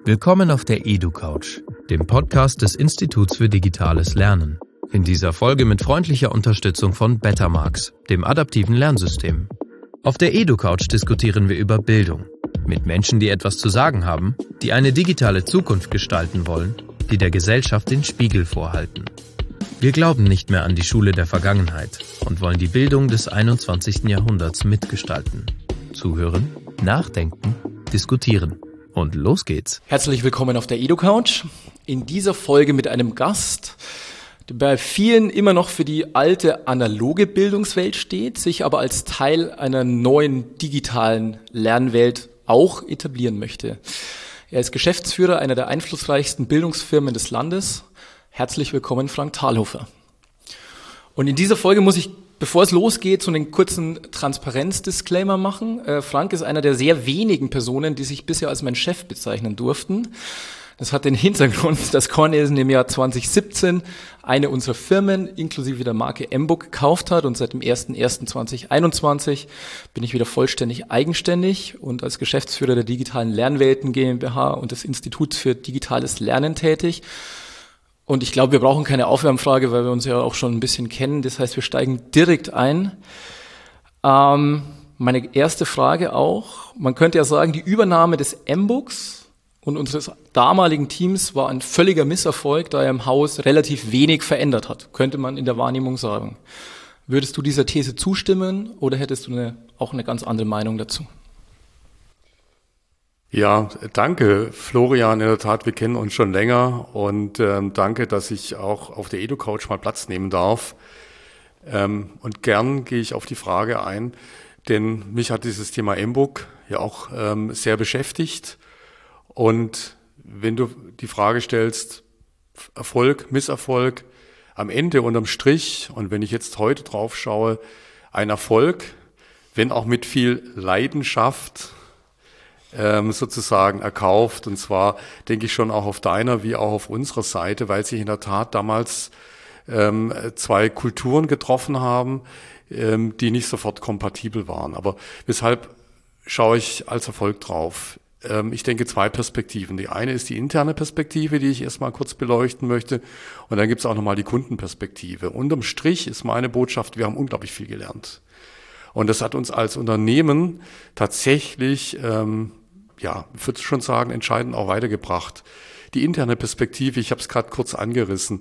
Willkommen auf der EduCouch, dem Podcast des Instituts für digitales Lernen. In dieser Folge mit freundlicher Unterstützung von Bettermarks, dem adaptiven Lernsystem. Auf der EduCouch diskutieren wir über Bildung. Mit Menschen, die etwas zu sagen haben, die eine digitale Zukunft gestalten wollen, die der Gesellschaft den Spiegel vorhalten. Wir glauben nicht mehr an die Schule der Vergangenheit und wollen die Bildung des 21. Jahrhunderts mitgestalten. Zuhören, nachdenken, diskutieren. Und los geht's. Herzlich willkommen auf der EduCouch. In dieser Folge mit einem Gast, der bei vielen immer noch für die alte analoge Bildungswelt steht, sich aber als Teil einer neuen digitalen Lernwelt auch etablieren möchte. Er ist Geschäftsführer einer der einflussreichsten Bildungsfirmen des Landes. Herzlich willkommen, Frank Thalhofer. Und in dieser Folge muss ich, bevor es losgeht, so einen kurzen Transparenz-Disclaimer machen. Frank ist einer der sehr wenigen Personen, die sich bisher als mein Chef bezeichnen durften. Das hat den Hintergrund, dass Cornelsen im Jahr 2017 eine unserer Firmen inklusive der Marke M-Book gekauft hat und seit dem 01.01.2021 bin ich wieder vollständig eigenständig und als Geschäftsführer der digitalen Lernwelten GmbH und des Instituts für digitales Lernen tätig. Und ich glaube, wir brauchen keine Aufwärmfrage, weil wir uns ja auch schon ein bisschen kennen. Das heißt, wir steigen direkt ein. Meine erste Frage auch, man könnte ja sagen, die Übernahme des M-Books und unseres damaligen Teams war ein völliger Misserfolg, da er im Haus relativ wenig verändert hat, könnte man in der Wahrnehmung sagen. Würdest du dieser These zustimmen oder hättest du auch eine ganz andere Meinung dazu? Ja, danke Florian, in der Tat, wir kennen uns schon länger und danke, dass ich auch auf der EduCouch mal Platz nehmen darf. Und gern gehe ich auf die Frage ein, denn mich hat dieses Thema M-Book ja auch sehr beschäftigt. Und wenn du die Frage stellst, Erfolg, Misserfolg, am Ende unterm Strich, und wenn ich jetzt heute drauf schaue, ein Erfolg, wenn auch mit viel Leidenschaft, sozusagen erkauft, und zwar denke ich schon auch auf deiner wie auch auf unserer Seite, weil sich in der Tat damals zwei Kulturen getroffen haben, die nicht sofort kompatibel waren. Aber weshalb schaue ich als Erfolg drauf? Ich denke, zwei Perspektiven. Die eine ist die interne Perspektive, die ich erstmal kurz beleuchten möchte, und dann gibt es auch nochmal die Kundenperspektive. Unterm Strich ist meine Botschaft, wir haben unglaublich viel gelernt. Und das hat uns als Unternehmen tatsächlich ich würde schon sagen, entscheidend auch weitergebracht. Die interne Perspektive, ich habe es gerade kurz angerissen.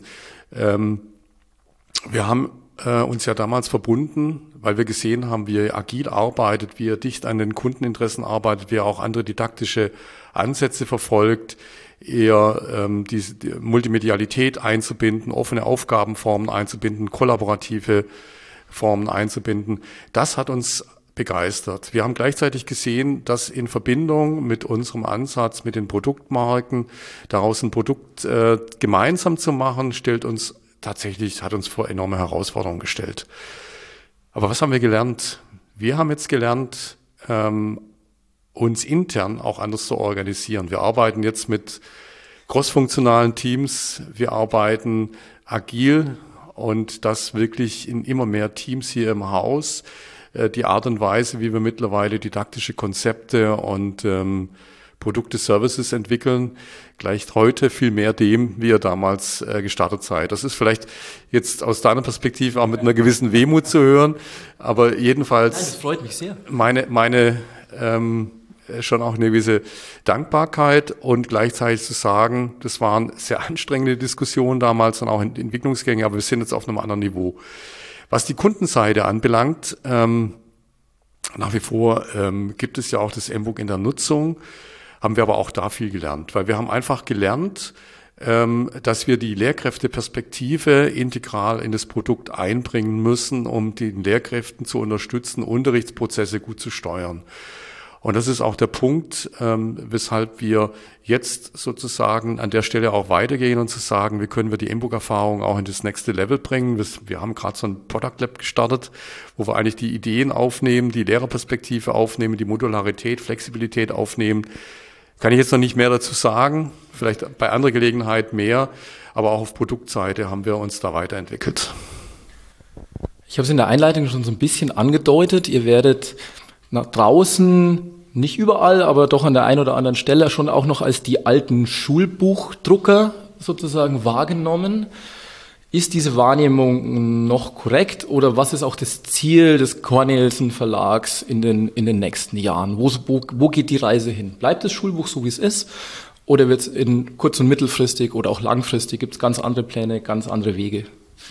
Wir haben uns ja damals verbunden, weil wir gesehen haben, wie er agil arbeitet, wie er dicht an den Kundeninteressen arbeitet, wie er auch andere didaktische Ansätze verfolgt, eher die Multimedialität einzubinden, offene Aufgabenformen einzubinden, kollaborative Formen einzubinden. Das hat uns begeistert. Wir haben gleichzeitig gesehen, dass in Verbindung mit unserem Ansatz, mit den Produktmarken, daraus ein Produkt gemeinsam zu machen, hat uns vor enorme Herausforderungen gestellt. Aber was haben wir gelernt? Wir haben jetzt gelernt, uns intern auch anders zu organisieren. Wir arbeiten jetzt mit crossfunktionalen Teams, wir arbeiten agil und das wirklich in immer mehr Teams hier im Haus. Die Art und Weise, wie wir mittlerweile didaktische Konzepte und Produkte, Services entwickeln, gleicht heute viel mehr dem, wie ihr damals gestartet seid. Das ist vielleicht jetzt aus deiner Perspektive auch mit einer gewissen Wehmut zu hören, aber jedenfalls das freut mich sehr. Meine schon auch eine gewisse Dankbarkeit und gleichzeitig zu sagen, das waren sehr anstrengende Diskussionen damals und auch Entwicklungsgänge, aber wir sind jetzt auf einem anderen Niveau. Was die Kundenseite anbelangt, nach wie vor gibt es ja auch das M-Book in der Nutzung, haben wir aber auch da viel gelernt, weil wir haben einfach gelernt, dass wir die Lehrkräfteperspektive integral in das Produkt einbringen müssen, um den Lehrkräften zu unterstützen, Unterrichtsprozesse gut zu steuern. Und das ist auch der Punkt, weshalb wir jetzt sozusagen an der Stelle auch weitergehen und zu sagen, wie können wir die M-Book-Erfahrung auch in das nächste Level bringen. Wir haben gerade so ein Product Lab gestartet, wo wir eigentlich die Ideen aufnehmen, die Lehrerperspektive aufnehmen, die Modularität, Flexibilität aufnehmen. Kann ich jetzt noch nicht mehr dazu sagen, vielleicht bei anderer Gelegenheit mehr, aber auch auf Produktseite haben wir uns da weiterentwickelt. Ich habe es in der Einleitung schon so ein bisschen angedeutet, ihr werdet nach draußen nicht überall, aber doch an der einen oder anderen Stelle schon auch noch als die alten Schulbuchdrucker sozusagen wahrgenommen. Ist diese Wahrnehmung noch korrekt oder was ist auch das Ziel des Cornelsen Verlags in den nächsten Jahren? Wo geht die Reise hin? Bleibt das Schulbuch so, wie es ist? Oder wird es in kurz- und mittelfristig oder auch langfristig, gibt es ganz andere Pläne, ganz andere Wege?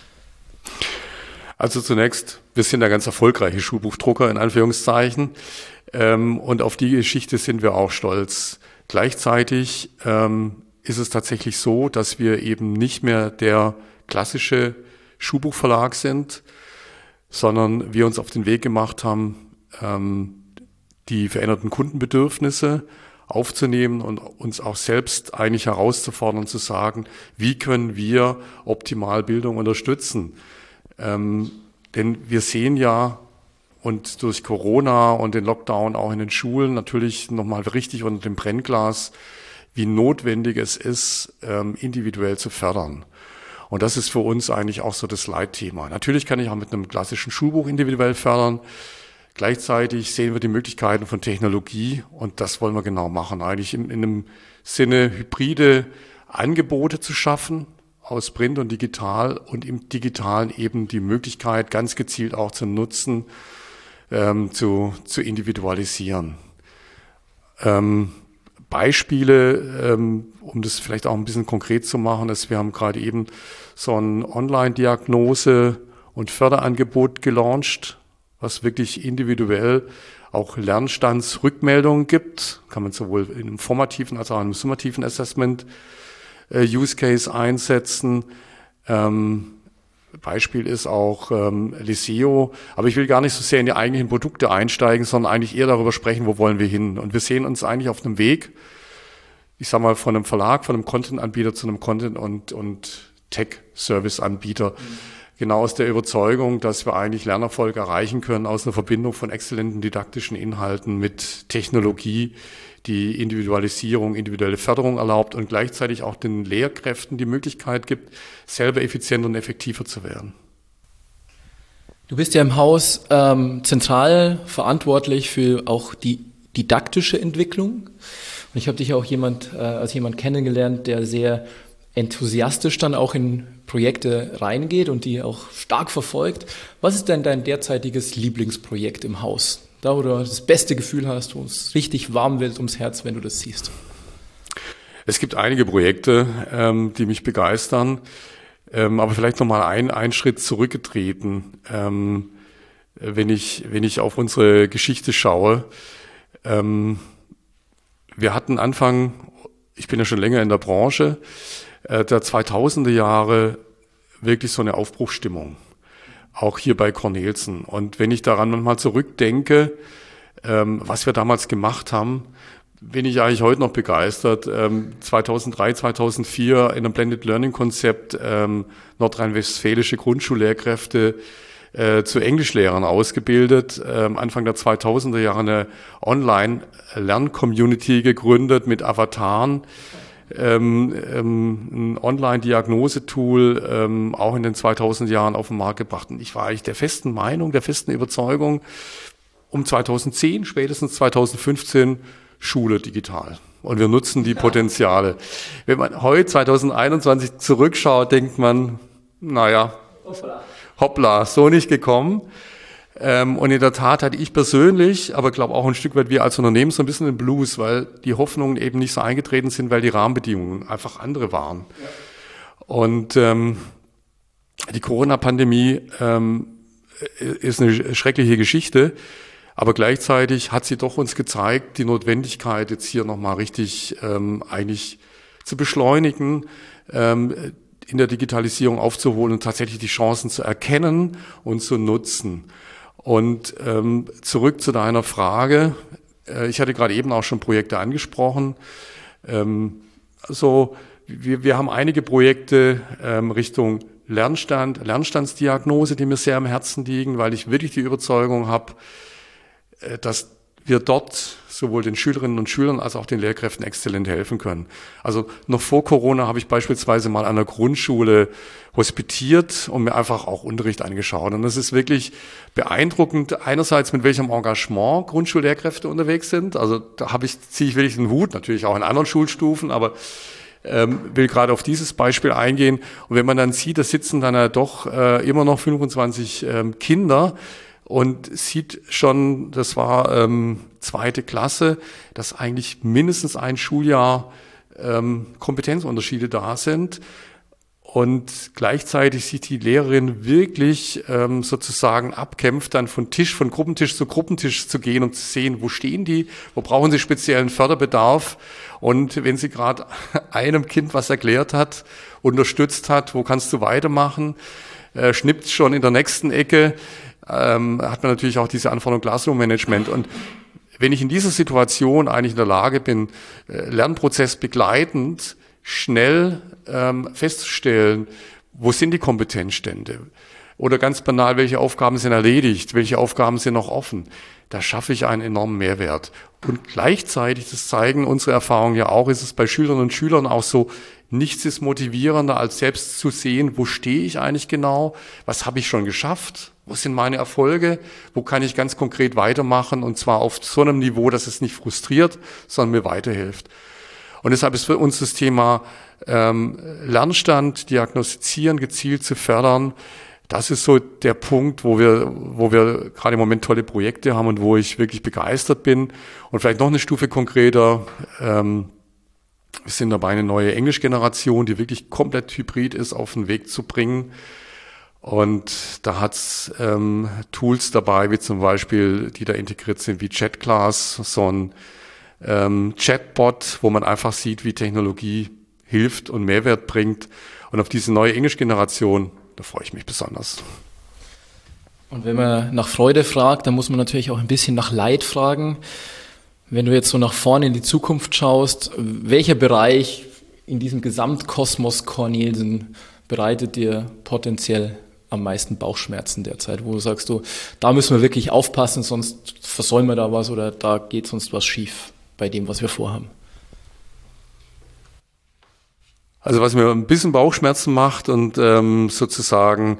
Also zunächst, wir sind der ganz erfolgreiche Schulbuchdrucker in Anführungszeichen und auf die Geschichte sind wir auch stolz. Gleichzeitig ist es tatsächlich so, dass wir eben nicht mehr der klassische Schulbuchverlag sind, sondern wir uns auf den Weg gemacht haben, die veränderten Kundenbedürfnisse aufzunehmen und uns auch selbst eigentlich herauszufordern, zu sagen, wie können wir optimal Bildung unterstützen? Denn wir sehen ja, und durch Corona und den Lockdown auch in den Schulen natürlich nochmal richtig unter dem Brennglas, wie notwendig es ist, individuell zu fördern. Und das ist für uns eigentlich auch so das Leitthema. Natürlich kann ich auch mit einem klassischen Schulbuch individuell fördern. Gleichzeitig sehen wir die Möglichkeiten von Technologie und das wollen wir genau machen. Eigentlich in einem Sinne hybride Angebote zu schaffen aus Print und Digital und im Digitalen eben die Möglichkeit ganz gezielt auch zu nutzen, zu individualisieren. Beispiele, um das vielleicht auch ein bisschen konkret zu machen, ist, wir haben gerade eben so ein Online-Diagnose- und Förderangebot gelauncht, was wirklich individuell auch Lernstandsrückmeldungen gibt. Kann man sowohl in einem formativen als auch in einem summativen Assessment Use Case einsetzen. Beispiel ist auch Liseo. Aber ich will gar nicht so sehr in die eigentlichen Produkte einsteigen, sondern eigentlich eher darüber sprechen, wo wollen wir hin. Und wir sehen uns eigentlich auf einem Weg, ich sag mal, von einem Verlag, von einem Content-Anbieter zu einem Content- und Tech-Service-Anbieter. Genau aus der Überzeugung, dass wir eigentlich Lernerfolg erreichen können aus einer Verbindung von exzellenten didaktischen Inhalten mit Technologie, die Individualisierung, individuelle Förderung erlaubt und gleichzeitig auch den Lehrkräften die Möglichkeit gibt, selber effizienter und effektiver zu werden. Du bist ja im Haus zentral verantwortlich für auch die didaktische Entwicklung. Und ich habe dich auch als jemand kennengelernt, der sehr enthusiastisch dann auch in Projekte reingeht und die auch stark verfolgt. Was ist denn dein derzeitiges Lieblingsprojekt im Haus? Da, wo du das beste Gefühl hast, wo es richtig warm wird ums Herz, wenn du das siehst. Es gibt einige Projekte, die mich begeistern, aber vielleicht nochmal einen Schritt zurückgetreten. Wenn ich auf unsere Geschichte schaue, wir hatten Anfang, ich bin ja schon länger in der Branche, der 2000er Jahre wirklich so eine Aufbruchsstimmung. Auch hier bei Cornelsen. Und wenn ich daran manchmal zurückdenke, was wir damals gemacht haben, bin ich eigentlich heute noch begeistert. 2003, 2004 in einem Blended Learning Konzept nordrhein-westfälische Grundschullehrkräfte zu Englischlehrern ausgebildet. Anfang der 2000er Jahre eine Online-Lern-Community gegründet mit Avataren. Ein Online-Diagnosetool auch in den 2000 Jahren auf den Markt gebracht. Und ich war eigentlich der festen Meinung, der festen Überzeugung, um 2010, spätestens 2015, Schule digital. Und wir nutzen die Potenziale. Wenn man heute 2021 zurückschaut, denkt man, naja, hoppla, so nicht gekommen. Und in der Tat hatte ich persönlich, aber glaube auch ein Stück weit wir als Unternehmen so ein bisschen den Blues, weil die Hoffnungen eben nicht so eingetreten sind, weil die Rahmenbedingungen einfach andere waren. Ja. Und die Corona-Pandemie ist eine schreckliche Geschichte, aber gleichzeitig hat sie doch uns gezeigt, die Notwendigkeit jetzt hier nochmal richtig eigentlich zu beschleunigen, in der Digitalisierung aufzuholen und tatsächlich die Chancen zu erkennen und zu nutzen. Und zurück zu deiner Frage. Ich hatte gerade eben auch schon Projekte angesprochen. Wir haben einige Projekte Richtung Lernstandsdiagnose, die mir sehr am Herzen liegen, weil ich wirklich die Überzeugung habe, dass wir dort sowohl den Schülerinnen und Schülern als auch den Lehrkräften exzellent helfen können. Also noch vor Corona habe ich beispielsweise mal an einer Grundschule hospitiert und mir einfach auch Unterricht angeschaut. Und das ist wirklich beeindruckend, einerseits mit welchem Engagement Grundschullehrkräfte unterwegs sind. Also da ziehe ich wirklich den Hut, natürlich auch in anderen Schulstufen, aber will gerade auf dieses Beispiel eingehen. Und wenn man dann sieht, da sitzen dann ja doch immer noch 25 Kinder, und sieht schon, das war 2. Klasse, dass eigentlich mindestens ein Schuljahr Kompetenzunterschiede da sind. Und gleichzeitig sieht die Lehrerin wirklich sozusagen abkämpft, dann von Gruppentisch zu Gruppentisch zu gehen und zu sehen, wo stehen die, wo brauchen sie speziellen Förderbedarf. Und wenn sie gerade einem Kind was erklärt hat, unterstützt hat, wo kannst du weitermachen, schnippt schon in der nächsten Ecke, hat man natürlich auch diese Anforderung Classroom-Management. Und wenn ich in dieser Situation eigentlich in der Lage bin, Lernprozess begleitend schnell festzustellen, wo sind die Kompetenzstände? Oder ganz banal, welche Aufgaben sind erledigt, welche Aufgaben sind noch offen? Da schaffe ich einen enormen Mehrwert. Und gleichzeitig, das zeigen unsere Erfahrungen ja auch, ist es bei Schülerinnen und Schülern auch so, nichts ist motivierender, als selbst zu sehen, wo stehe ich eigentlich genau, was habe ich schon geschafft, wo sind meine Erfolge, wo kann ich ganz konkret weitermachen, und zwar auf so einem Niveau, dass es nicht frustriert, sondern mir weiterhilft. Und deshalb ist für uns das Thema Lernstand, diagnostizieren, gezielt zu fördern, das ist so der Punkt, wo wir gerade im Moment tolle Projekte haben und wo ich wirklich begeistert bin. Und vielleicht noch eine Stufe konkreter, wir sind dabei, eine neue Englischgeneration, die wirklich komplett hybrid ist, auf den Weg zu bringen. Und da hat's Tools dabei, wie zum Beispiel, die da integriert sind, wie ChatClass, so ein Chatbot, wo man einfach sieht, wie Technologie hilft und Mehrwert bringt. Und auf diese neue Englischgeneration, da freue ich mich besonders. Und wenn man nach Freude fragt, dann muss man natürlich auch ein bisschen nach Leid fragen. Wenn du jetzt so nach vorne in die Zukunft schaust, welcher Bereich in diesem Gesamtkosmos Cornelsen bereitet dir potenziell am meisten Bauchschmerzen derzeit? Wo sagst du, da müssen wir wirklich aufpassen, sonst versäumen wir da was oder da geht sonst was schief bei dem, was wir vorhaben? Also was mir ein bisschen Bauchschmerzen macht und sozusagen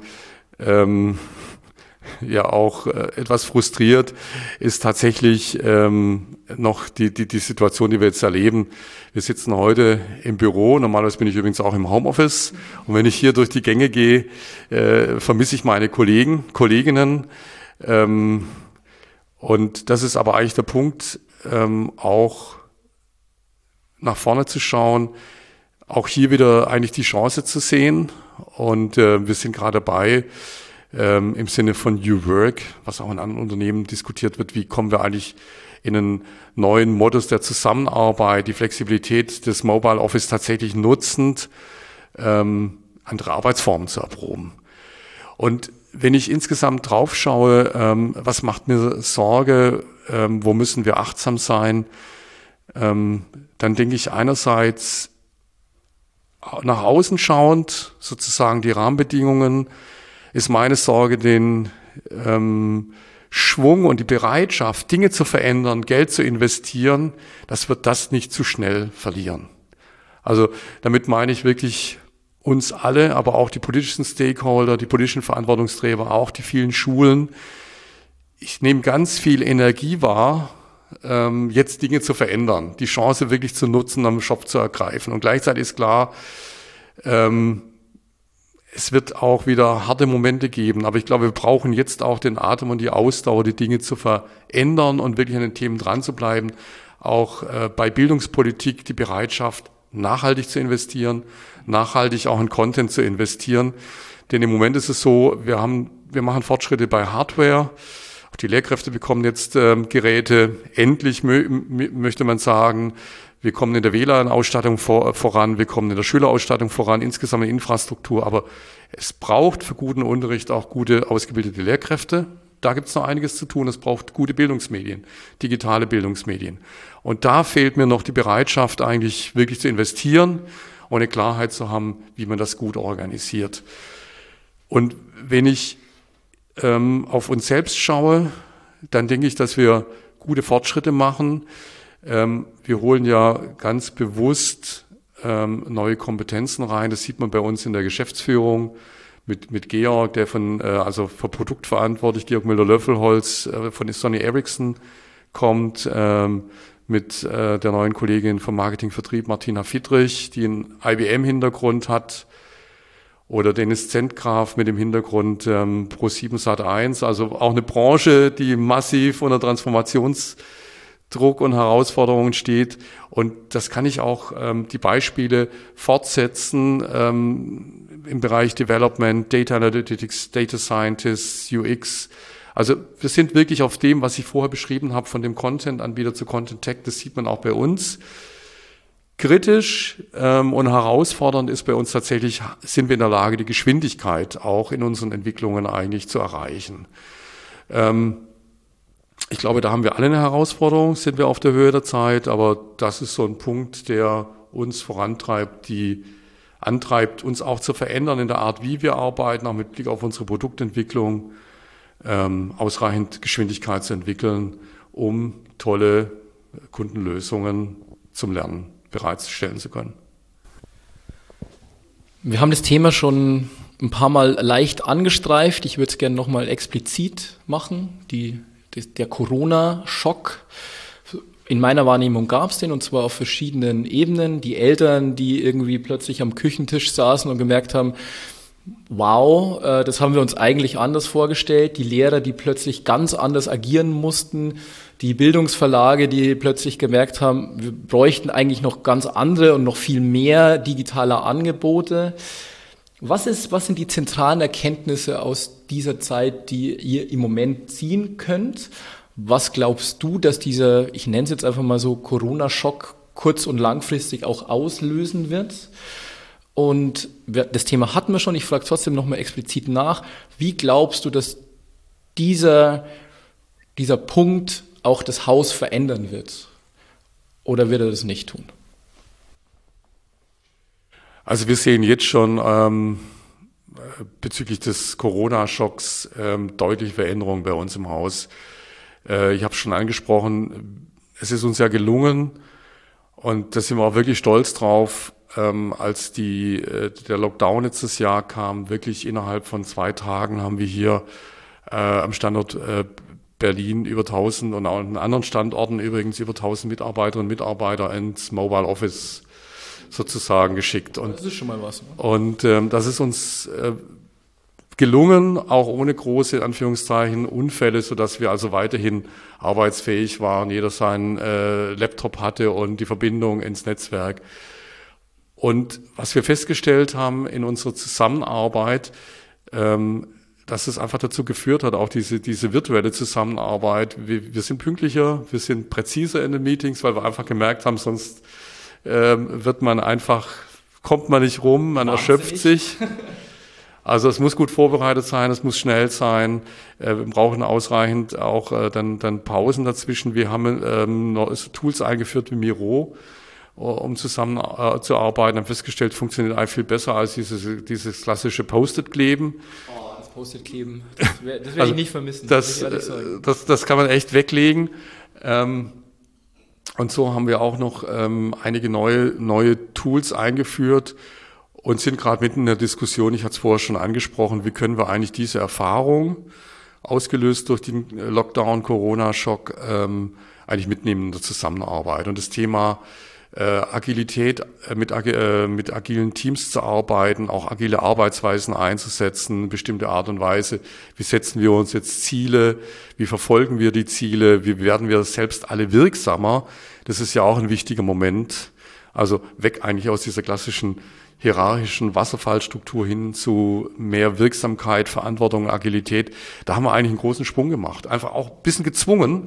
ja auch etwas frustriert, ist tatsächlich noch die Situation, die wir jetzt erleben. Wir sitzen heute im Büro, normalerweise bin ich übrigens auch im Homeoffice, und wenn ich hier durch die Gänge gehe, vermisse ich meine Kolleginnen. Und das ist aber eigentlich der Punkt, auch nach vorne zu schauen, auch hier wieder eigentlich die Chance zu sehen. Und wir sind gerade dabei, im Sinne von New Work, was auch in anderen Unternehmen diskutiert wird, wie kommen wir eigentlich in einen neuen Modus der Zusammenarbeit, die Flexibilität des Mobile Office tatsächlich nutzend, andere Arbeitsformen zu erproben. Und wenn ich insgesamt drauf schaue, was macht mir Sorge, wo müssen wir achtsam sein, dann denke ich einerseits nach außen schauend, sozusagen die Rahmenbedingungen, ist meine Sorge, den Schwung und die Bereitschaft, Dinge zu verändern, Geld zu investieren, dass wir das nicht zu schnell verlieren. Also damit meine ich wirklich uns alle, aber auch die politischen Stakeholder, die politischen Verantwortungsträger, auch die vielen Schulen. Ich nehme ganz viel Energie wahr, jetzt Dinge zu verändern, die Chance wirklich zu nutzen, am Schopf zu ergreifen. Und gleichzeitig ist klar, es wird auch wieder harte Momente geben, aber ich glaube, wir brauchen jetzt auch den Atem und die Ausdauer, die Dinge zu verändern und wirklich an den Themen dran zu bleiben. Auch bei Bildungspolitik die Bereitschaft, nachhaltig zu investieren, nachhaltig auch in Content zu investieren. Denn im Moment ist es so, wir machen Fortschritte bei Hardware. Auch die Lehrkräfte bekommen jetzt Geräte. Endlich möchte man sagen, wir kommen in der WLAN-Ausstattung voran, wir kommen in der Schülerausstattung voran, insgesamt in der Infrastruktur. Aber es braucht für guten Unterricht auch gute, ausgebildete Lehrkräfte. Da gibt es noch einiges zu tun. Es braucht gute Bildungsmedien, digitale Bildungsmedien. Und da fehlt mir noch die Bereitschaft, eigentlich wirklich zu investieren und eine Klarheit zu haben, wie man das gut organisiert. Und wenn ich auf uns selbst schaue, dann denke ich, dass wir gute Fortschritte machen. Wir holen ja ganz bewusst neue Kompetenzen rein. Das sieht man bei uns in der Geschäftsführung mit Georg, der also für Produkt verantwortlich, Georg Müller-Löffelholz von Sony Ericsson kommt, mit der neuen Kollegin vom Marketingvertrieb Martina Fittrich, die einen IBM-Hintergrund hat, oder Dennis Zentgraf mit dem Hintergrund Pro7 Sat.1, also auch eine Branche, die massiv unter Transformationsdruck und Herausforderungen steht. Und das kann ich auch die Beispiele fortsetzen im Bereich Development, Data Analytics, Data Scientists, UX. Also wir sind wirklich auf dem, was ich vorher beschrieben habe, von dem Content-Anbieter zu Content Tech, das sieht man auch bei uns. Kritisch und herausfordernd ist bei uns tatsächlich, sind wir in der Lage, die Geschwindigkeit auch in unseren Entwicklungen eigentlich zu erreichen. Ich glaube, da haben wir alle eine Herausforderung, sind wir auf der Höhe der Zeit, aber das ist so ein Punkt, der uns vorantreibt, antreibt, uns auch zu verändern in der Art, wie wir arbeiten, auch mit Blick auf unsere Produktentwicklung, ausreichend Geschwindigkeit zu entwickeln, um tolle Kundenlösungen zum Lernen bereitstellen zu können. Wir haben das Thema schon ein paar Mal leicht angestreift. Ich würde es gerne nochmal explizit machen. Der Corona-Schock. In meiner Wahrnehmung gab es den, und zwar auf verschiedenen Ebenen. Die Eltern, die irgendwie plötzlich am Küchentisch saßen und gemerkt haben, wow, das haben wir uns eigentlich anders vorgestellt. Die Lehrer, die plötzlich ganz anders agieren mussten. Die Bildungsverlage, die plötzlich gemerkt haben, wir bräuchten eigentlich noch ganz andere und noch viel mehr digitale Angebote. Was sind die zentralen Erkenntnisse aus dieser Zeit, die ihr im Moment ziehen könnt? Was glaubst du, dass dieser, ich nenne es jetzt einfach mal so, Corona-Schock kurz- und langfristig auch auslösen wird? Und das Thema hatten wir schon, ich frage trotzdem nochmal explizit nach. Wie glaubst du, dass dieser Punkt auch das Haus verändern wird? Oder wird er das nicht tun? Also wir sehen jetzt schon bezüglich des Corona-Schocks deutliche Veränderungen bei uns im Haus. Ich habe es schon angesprochen, es ist uns ja gelungen, und da sind wir auch wirklich stolz drauf, als der Lockdown letztes Jahr kam, wirklich innerhalb von 2 Tagen haben wir hier am Standort Berlin über 1000 und auch an anderen Standorten übrigens über 1000 Mitarbeiterinnen und Mitarbeiter ins Mobile Office sozusagen geschickt. Und das ist schon mal was. Ne? Und das ist uns gelungen, auch ohne große Anführungszeichen Unfälle, sodass wir also weiterhin arbeitsfähig waren, jeder seinen Laptop hatte und die Verbindung ins Netzwerk. Und was wir festgestellt haben in unserer Zusammenarbeit, dass es einfach dazu geführt hat, auch diese virtuelle Zusammenarbeit. Wir sind pünktlicher, wir sind präziser in den Meetings, weil wir einfach gemerkt haben, sonst kommt man nicht rum, man erschöpft sich. Also es muss gut vorbereitet sein, es muss schnell sein. Wir brauchen ausreichend auch dann Pausen dazwischen. Wir haben Tools eingeführt wie Miro, um zusammen zu arbeiten. Haben festgestellt, funktioniert eigentlich viel besser als dieses klassische Post-it-Kleben. Oh, das Post-it-Kleben, das werde ich nicht vermissen. Das kann man echt weglegen. Und so haben wir auch noch einige neue Tools eingeführt und sind gerade mitten in der Diskussion, ich hatte es vorher schon angesprochen, wie können wir eigentlich diese Erfahrung, ausgelöst durch den Lockdown, Corona-Schock, eigentlich mitnehmen in der Zusammenarbeit. Und das Thema Agilität, mit agilen Teams zu arbeiten, auch agile Arbeitsweisen einzusetzen, bestimmte Art und Weise. Wie setzen wir uns jetzt Ziele? Wie verfolgen wir die Ziele? Wie werden wir selbst alle wirksamer? Das ist ja auch ein wichtiger Moment. Also weg eigentlich aus dieser klassischen hierarchischen Wasserfallstruktur hin zu mehr Wirksamkeit, Verantwortung, Agilität. Da haben wir eigentlich einen großen Sprung gemacht. Einfach auch ein bisschen gezwungen.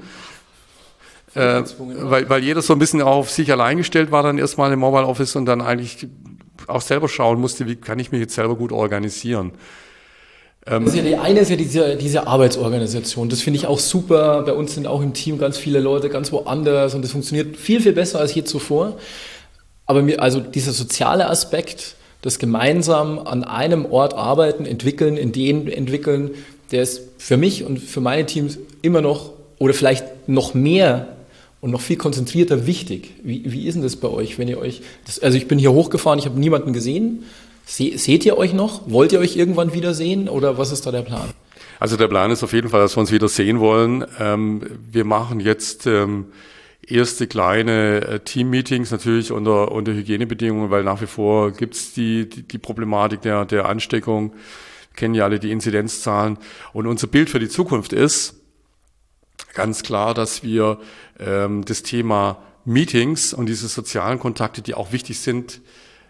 Weil jeder so ein bisschen auf sich allein gestellt war dann erstmal im Mobile Office und dann eigentlich auch selber schauen musste, wie kann ich mich jetzt selber gut organisieren. Die eine ist ja diese Arbeitsorganisation. Das finde ich auch super. Bei uns sind auch im Team ganz viele Leute ganz woanders und das funktioniert viel, viel besser als je zuvor. Aber also dieser soziale Aspekt, das gemeinsam an einem Ort arbeiten, entwickeln, Ideen entwickeln, der ist für mich und für meine Teams immer noch oder vielleicht noch mehr und noch viel konzentrierter wichtig. Wie ist denn das bei euch, wenn ihr euch, also ich bin hier hochgefahren, ich habe niemanden gesehen. Seht ihr euch noch? Wollt ihr euch irgendwann wiedersehen oder was ist da der Plan? Also der Plan ist auf jeden Fall, dass wir uns wieder sehen wollen. Wir machen jetzt erste kleine Team-Meetings, natürlich unter Hygienebedingungen, weil nach wie vor gibt's die Problematik der Ansteckung. Wir kennen ja alle die Inzidenzzahlen. Und unser Bild für die Zukunft ist ganz klar, dass wir das Thema Meetings und diese sozialen Kontakte, die auch wichtig sind,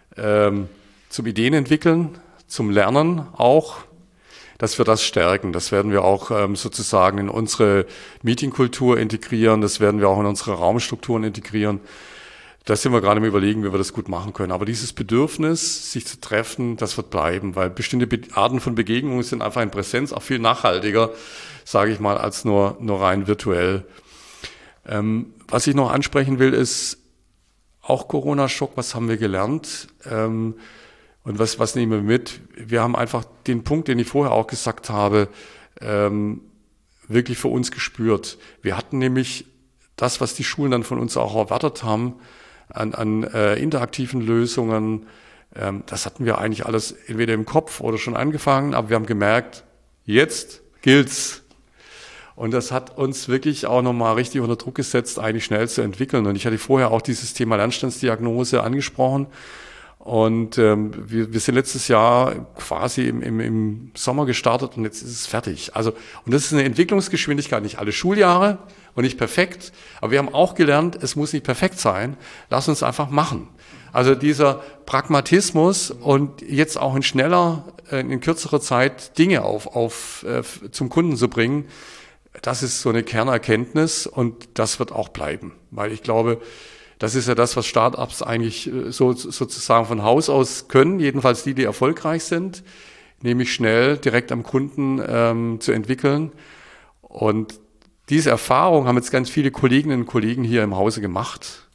zum Ideen entwickeln, zum Lernen auch, dass wir das stärken. Das werden wir auch sozusagen in unsere Meetingkultur integrieren, das werden wir auch in unsere Raumstrukturen integrieren. Da sind wir gerade im Überlegen, wie wir das gut machen können. Aber dieses Bedürfnis, sich zu treffen, das wird bleiben, weil bestimmte Arten von Begegnungen sind einfach in Präsenz auch viel nachhaltiger, sage ich mal, als nur rein virtuell. Was ich noch ansprechen will, ist auch Corona-Schock. Was haben wir gelernt? Und was nehmen wir mit? Wir haben einfach den Punkt, den ich vorher auch gesagt habe, wirklich für uns gespürt. Wir hatten nämlich das, was die Schulen dann von uns auch erwartet haben, an interaktiven Lösungen, das hatten wir eigentlich alles entweder im Kopf oder schon angefangen, aber wir haben gemerkt, jetzt gilt's. Und das hat uns wirklich auch nochmal richtig unter Druck gesetzt, eigentlich schnell zu entwickeln. Und ich hatte vorher auch dieses Thema Lernstandsdiagnose angesprochen. Und wir sind letztes Jahr quasi im Sommer gestartet und jetzt ist es fertig. Also, und das ist eine Entwicklungsgeschwindigkeit, nicht alle Schuljahre und nicht perfekt. Aber wir haben auch gelernt, es muss nicht perfekt sein. Lass uns einfach machen. Also dieser Pragmatismus und jetzt auch in kürzerer Zeit Dinge zum Kunden zu bringen, das ist so eine Kernerkenntnis und das wird auch bleiben. Weil ich glaube, das ist ja das, was Start-ups eigentlich sozusagen von Haus aus können, jedenfalls die erfolgreich sind, nämlich schnell direkt am Kunden zu entwickeln. Und diese Erfahrung haben jetzt ganz viele Kolleginnen und Kollegen hier im Hause gemacht.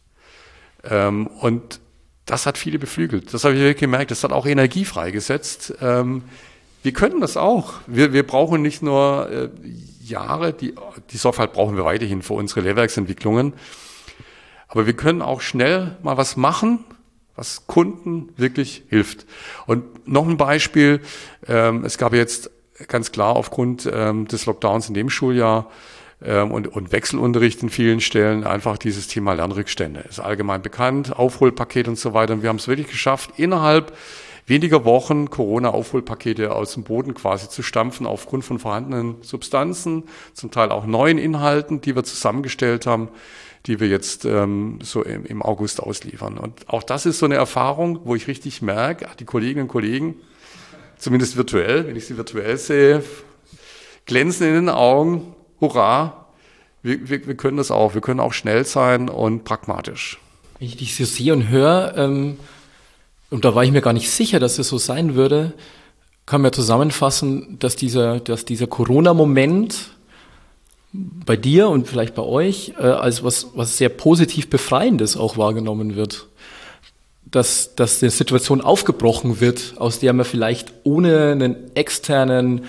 Und das hat viele beflügelt. Das habe ich wirklich gemerkt. Das hat auch Energie freigesetzt. Wir können das auch. Wir brauchen nicht nur Jahre, die Sorgfalt brauchen wir weiterhin für unsere Lehrwerksentwicklungen. Aber wir können auch schnell mal was machen, was Kunden wirklich hilft. Und noch ein Beispiel, es gab jetzt ganz klar aufgrund des Lockdowns in dem Schuljahr und Wechselunterricht in vielen Stellen einfach dieses Thema Lernrückstände. Ist allgemein bekannt, Aufholpaket und so weiter. Und wir haben es wirklich geschafft, innerhalb weniger Wochen Corona-Aufholpakete aus dem Boden quasi zu stampfen aufgrund von vorhandenen Substanzen, zum Teil auch neuen Inhalten, die wir zusammengestellt haben, die wir jetzt so im August ausliefern. Und auch das ist so eine Erfahrung, wo ich richtig merke, die Kolleginnen und Kollegen, zumindest virtuell, wenn ich sie virtuell sehe, glänzen in den Augen, hurra, wir können das auch. Wir können auch schnell sein und pragmatisch. Wenn ich dich so sehe und höre, und da war ich mir gar nicht sicher, dass es so sein würde, kann man zusammenfassen, dass dieser Corona-Moment bei dir und vielleicht bei euch als was sehr positiv Befreiendes auch wahrgenommen wird. Dass die Situation aufgebrochen wird, aus der man vielleicht ohne einen externen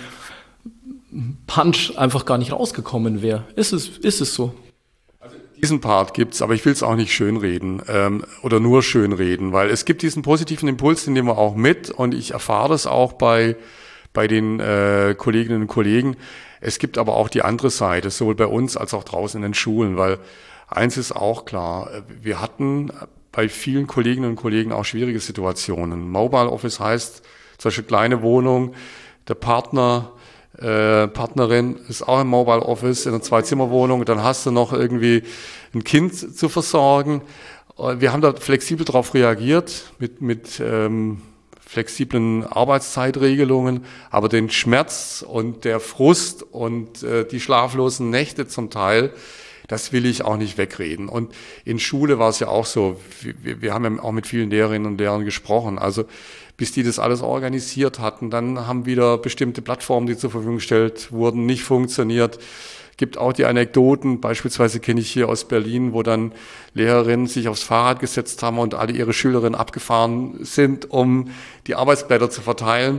Punch einfach gar nicht rausgekommen wäre. Ist es so? Also diesen Part gibt's, aber ich will es auch nicht schönreden oder nur schönreden, weil es gibt diesen positiven Impuls, den nehmen wir auch mit und ich erfahre das auch bei den Kolleginnen und Kollegen. Es gibt aber auch die andere Seite, sowohl bei uns als auch draußen in den Schulen, weil eins ist auch klar, wir hatten bei vielen Kolleginnen und Kollegen auch schwierige Situationen. Mobile Office heißt zum Beispiel kleine Wohnung, der Partnerin ist auch im Mobile Office in einer Zwei-Zimmer-Wohnung, dann hast du noch irgendwie ein Kind zu versorgen. Wir haben da flexibel darauf reagiert mit flexiblen Arbeitszeitregelungen, aber den Schmerz und der Frust und die schlaflosen Nächte zum Teil, das will ich auch nicht wegreden. Und in Schule war es ja auch so, wir haben ja auch mit vielen Lehrerinnen und Lehrern gesprochen, also bis die das alles organisiert hatten, dann haben wieder bestimmte Plattformen, die zur Verfügung gestellt wurden, nicht funktioniert. Gibt auch die Anekdoten, beispielsweise kenne ich hier aus Berlin, wo dann Lehrerinnen sich aufs Fahrrad gesetzt haben und alle ihre Schülerinnen abgefahren sind, um die Arbeitsblätter zu verteilen.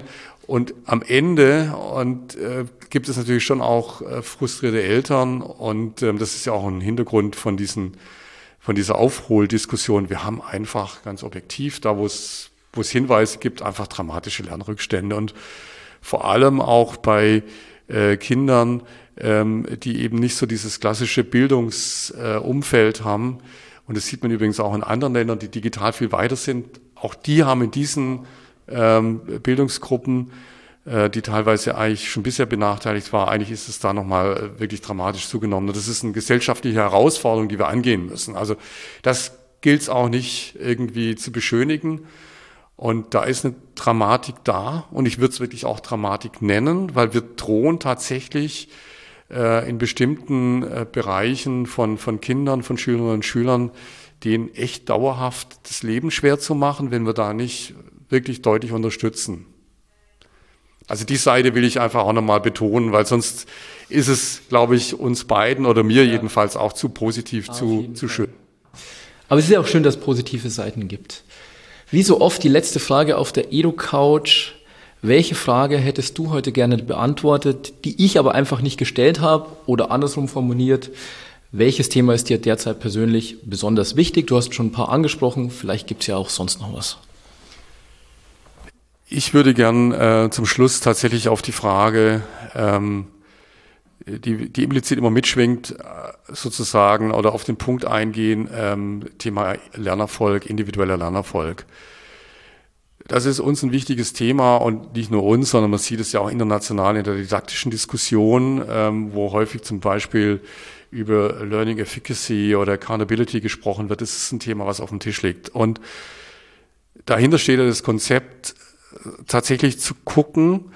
Und am Ende gibt es natürlich schon auch frustrierte Eltern und das ist ja auch ein Hintergrund von dieser Aufholdiskussion. Wir haben einfach ganz objektiv, da wo es Hinweise gibt, einfach dramatische Lernrückstände und vor allem auch bei Kindern, die eben nicht so dieses klassische Bildungsumfeld haben. Und das sieht man übrigens auch in anderen Ländern, die digital viel weiter sind. Auch die haben in diesen Bildungsgruppen, die teilweise eigentlich schon bisher benachteiligt war, eigentlich ist es da nochmal wirklich dramatisch zugenommen. Und das ist eine gesellschaftliche Herausforderung, die wir angehen müssen. Also das gilt es auch nicht irgendwie zu beschönigen. Und da ist eine Dramatik da und ich würde es wirklich auch Dramatik nennen, weil wir drohen tatsächlich in bestimmten Bereichen von Kindern, von Schülerinnen und Schülern, denen echt dauerhaft das Leben schwer zu machen, wenn wir da nicht wirklich deutlich unterstützen. Also die Seite will ich einfach auch nochmal betonen, weil sonst ist es, glaube ich, uns beiden oder mir jedenfalls auch zu positiv, zu schön. Aber es ist ja auch schön, dass es positive Seiten gibt. Wie so oft die letzte Frage auf der EduCouch. Welche Frage hättest du heute gerne beantwortet, die ich aber einfach nicht gestellt habe? Oder andersrum formuliert, welches Thema ist dir derzeit persönlich besonders wichtig? Du hast schon ein paar angesprochen, vielleicht gibt es ja auch sonst noch was. Ich würde gern zum Schluss tatsächlich auf die Frage, die implizit immer mitschwingt, sozusagen, oder auf den Punkt eingehen, Thema Lernerfolg, individueller Lernerfolg. Das ist uns ein wichtiges Thema und nicht nur uns, sondern man sieht es ja auch international in der didaktischen Diskussion, wo häufig zum Beispiel über Learning Efficacy oder Accountability gesprochen wird. Das ist ein Thema, was auf dem Tisch liegt. Und dahinter steht ja das Konzept, tatsächlich zu gucken,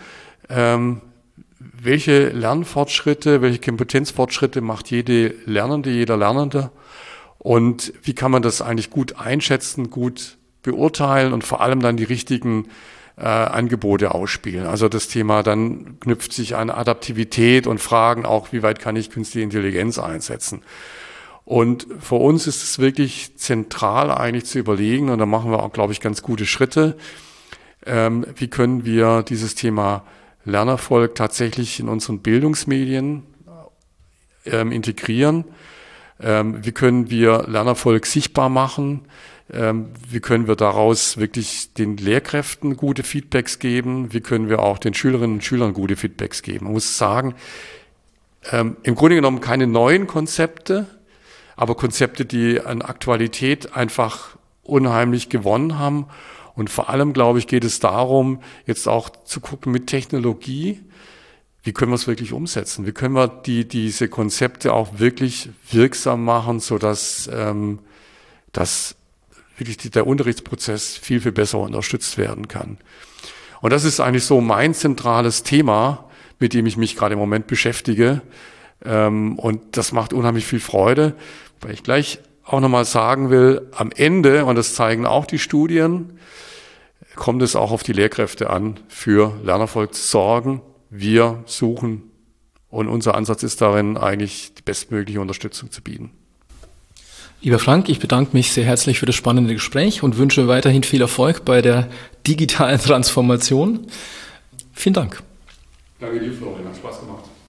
welche Lernfortschritte, welche Kompetenzfortschritte macht jeder Lernende und wie kann man das eigentlich gut einschätzen, gut beurteilen und vor allem dann die richtigen Angebote ausspielen. Also das Thema dann knüpft sich an Adaptivität und Fragen auch, wie weit kann ich künstliche Intelligenz einsetzen. Und für uns ist es wirklich zentral eigentlich zu überlegen, und da machen wir auch, glaube ich, ganz gute Schritte, wie können wir dieses Thema Lernerfolg tatsächlich in unseren Bildungsmedien integrieren? Wie können wir Lernerfolg sichtbar machen? Wie können wir daraus wirklich den Lehrkräften gute Feedbacks geben? Wie können wir auch den Schülerinnen und Schülern gute Feedbacks geben? Man muss sagen, im Grunde genommen keine neuen Konzepte, aber Konzepte, die an Aktualität einfach unheimlich gewonnen haben. Und vor allem, glaube ich, geht es darum, jetzt auch zu gucken mit Technologie, wie können wir es wirklich umsetzen? Wie können wir diese Konzepte auch wirklich wirksam machen, sodass wirklich der Unterrichtsprozess viel, viel besser unterstützt werden kann. Und das ist eigentlich so mein zentrales Thema, mit dem ich mich gerade im Moment beschäftige. Und das macht unheimlich viel Freude, weil ich gleich auch nochmal sagen will, am Ende, und das zeigen auch die Studien, kommt es auch auf die Lehrkräfte an, für Lernerfolg zu sorgen. Wir suchen und unser Ansatz ist darin, eigentlich die bestmögliche Unterstützung zu bieten. Lieber Frank, ich bedanke mich sehr herzlich für das spannende Gespräch und wünsche weiterhin viel Erfolg bei der digitalen Transformation. Vielen Dank. Danke dir, Florian, hat Spaß gemacht.